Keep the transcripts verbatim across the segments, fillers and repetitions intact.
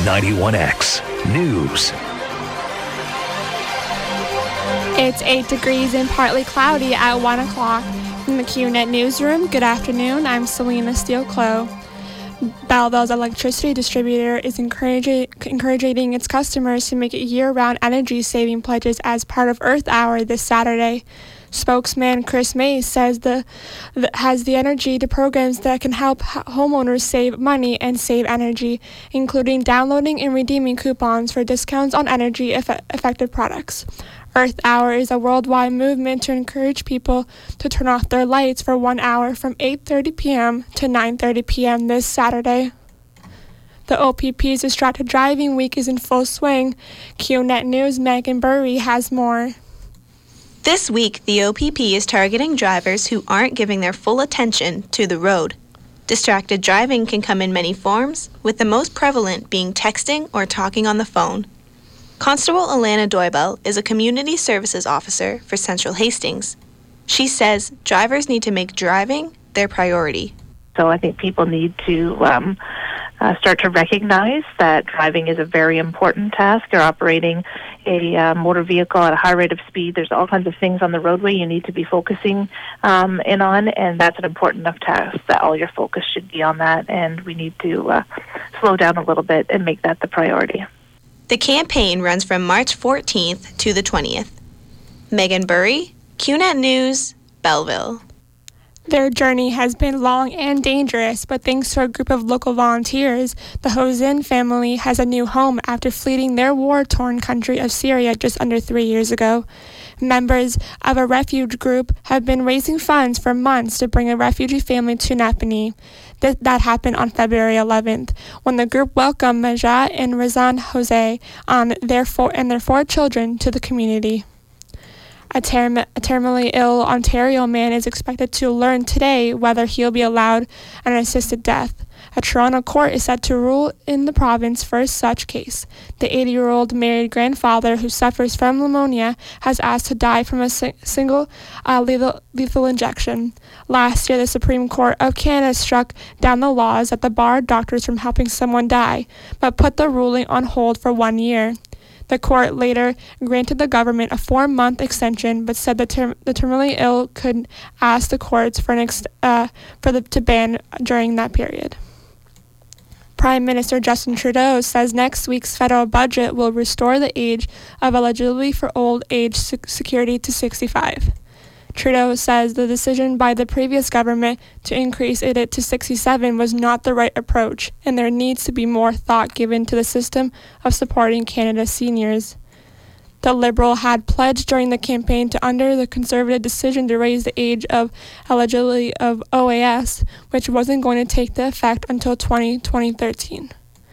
ninety-one X News. It's eight degrees and partly cloudy at one o'clock. From the Q Net Newsroom, good afternoon. I'm Selena Steele-Clow. Belleville's electricity distributor is encouraging, encouraging its customers to make year-round energy-saving pledges as part of Earth Hour this Saturday. Spokesman Chris Mays says the, the has the energy to programs that can help homeowners save money and save energy, including downloading and redeeming coupons for discounts on energy eff- effective products. Earth Hour is a worldwide movement to encourage people to turn off their lights for one hour from eight thirty p.m. to nine thirty p.m. this Saturday. The O P P's Distracted Driving Week is in full swing. Q Net News' Megan Burry has more. This week, the O P P is targeting drivers who aren't giving their full attention to the road. Distracted driving can come in many forms, with the most prevalent being texting or talking on the phone. Constable Alana Doibel is a community services officer for Central Hastings. She says drivers need to make driving their priority. So I think people need to um, uh, start to recognize that driving is a very important task. You're operating a uh, motor vehicle at a high rate of speed. There's all kinds of things on the roadway you need to be focusing um, in on, and that's an important enough task that all your focus should be on that, and we need to uh, slow down a little bit and make that the priority. The campaign runs from March fourteenth to the twentieth. Megan Burry, Q Net News, Belleville. Their journey has been long and dangerous, but thanks to a group of local volunteers, the Hozin family has a new home after fleeing their war-torn country of Syria just under three years ago. Members of a refuge group have been raising funds for months to bring a refugee family to Napanee. Th- that happened on February eleventh, when the group welcomed Majah and Razan Jose on their four, and their four children to the community. A, term- a terminally ill Ontario man is expected to learn today whether he'll be allowed an assisted death. A Toronto court is set to rule in the province's first such case. The eighty-year-old married grandfather who suffers from pneumonia has asked to die from a si- single uh, lethal, lethal injection. Last year, the Supreme Court of Canada struck down the laws that barred doctors from helping someone die, but put the ruling on hold for one year. The court later granted the government a four-month extension, but said the, term- the terminally ill could ask the courts for an ex- uh, for the to ban during that period. Prime Minister Justin Trudeau says next week's federal budget will restore the age of eligibility for old age security to sixty-five. Trudeau says the decision by the previous government to increase it to sixty-seven was not the right approach, and there needs to be more thought given to the system of supporting Canada's seniors. The Liberal had pledged during the campaign to under the Conservative decision to raise the age of eligibility of O A S, which wasn't going to take the effect until twenty thirteen.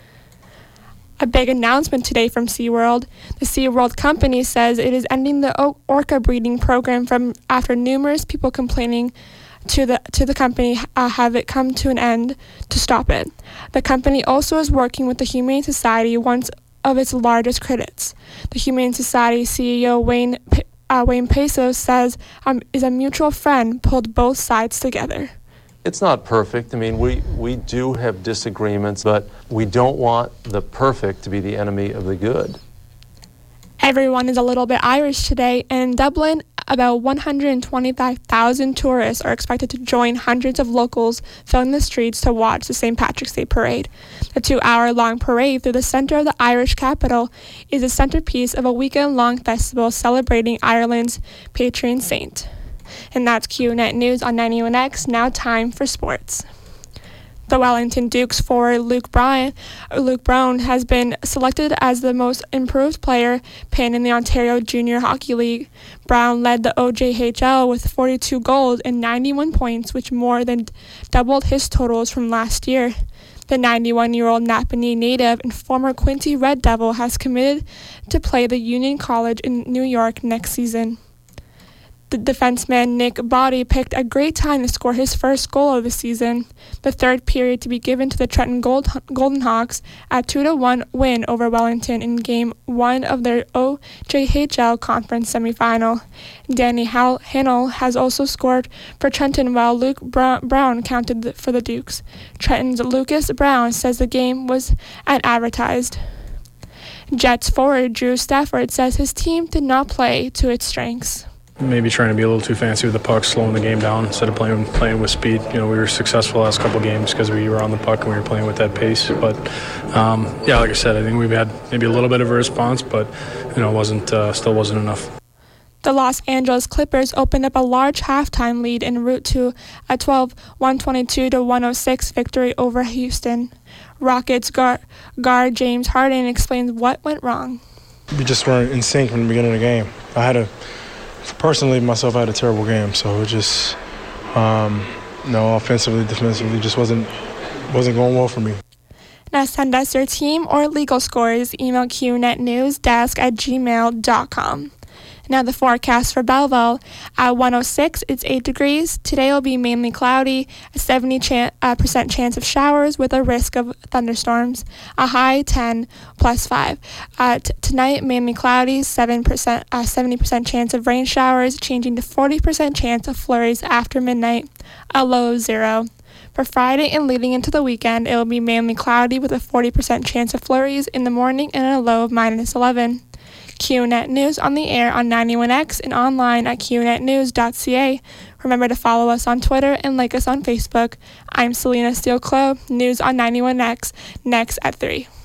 A big announcement today from SeaWorld. The SeaWorld company says it is ending the orca breeding program from after numerous people complaining to the to the company uh, have it come to an end to stop it. The company also is working with the Humane Society, one of its largest critics. The Humane Society C E O Wayne uh, Wayne Pesos says um, is a mutual friend pulled both sides together. It's not perfect. I mean, we, we do have disagreements, but we don't want the perfect to be the enemy of the good. Everyone is a little bit Irish today, and in Dublin, about one hundred twenty-five thousand tourists are expected to join hundreds of locals filling the streets to watch the Saint Patrick's Day Parade. The two-hour-long parade through the centre of the Irish capital is the centerpiece of a weekend-long festival celebrating Ireland's patron saint. And that's Q Net News on ninety-one X. Now time for sports. The Wellington Dukes forward Luke Bryan, Luke Brown has been selected as the most improved player pinned in the Ontario Junior Hockey League. Brown led the O J H L with forty-two goals and ninety-one points, which more than doubled his totals from last year. The ninety-one-year-old Napanee native and former Quincy Red Devil has committed to play the Union College in New York next season. The defenseman Nick Body picked a great time to score his first goal of the season. The third period to be given to the Trenton Gold, Golden Hawks at two to one win over Wellington in Game one of their O J H L Conference semifinal. Danny Hannell has also scored for Trenton while Luke Brown counted for the Dukes. Trenton's Lucas Brown says the game was as advertised. Jets forward Drew Stafford says his team did not play to its strengths. Maybe trying to be a little too fancy with the puck, slowing the game down instead of playing playing with speed. You know, we were successful the last couple of games because we were on the puck and we were playing with that pace. But um, yeah, like I said, I think we've had maybe a little bit of a response, but you know, wasn't uh, still wasn't enough. The Los Angeles Clippers opened up a large halftime lead en route to a twelve one twenty-two to one oh six victory over Houston. Rockets guard, guard James Harden explains what went wrong. We just weren't in sync from the beginning of the game. I had a, personally, myself, I had a terrible game, so it just, um, you know, offensively, defensively, just wasn't wasn't going well for me. Now send us your team or legal scores. Email Q net news desk at gmail dot com. Now the forecast for Belleville. At one oh six, it's eight degrees. Today will be mainly cloudy, a seventy percent chan- uh, percent chance of showers with a risk of thunderstorms. A high ten, plus five. Uh, t- tonight, mainly cloudy, seven percent, uh, seventy percent chance of rain showers, changing to forty percent chance of flurries after midnight. A low of zero. For Friday and leading into the weekend, it will be mainly cloudy with a forty percent chance of flurries in the morning and a low of minus eleven. Q net News on the air on ninety-one X and online at q net news dot c a. Remember to follow us on Twitter and like us on Facebook. I'm Selena Steele-Clow, News on ninety-one X, next at three.